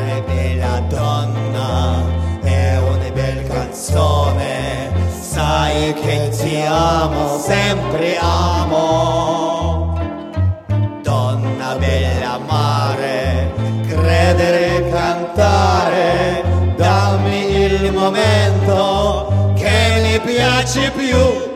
mare, bella donna, è una bella canzone, sai che ti amo, sempre amo. Donna bella mare, credere, cantare, dammi il momento che mi piace più.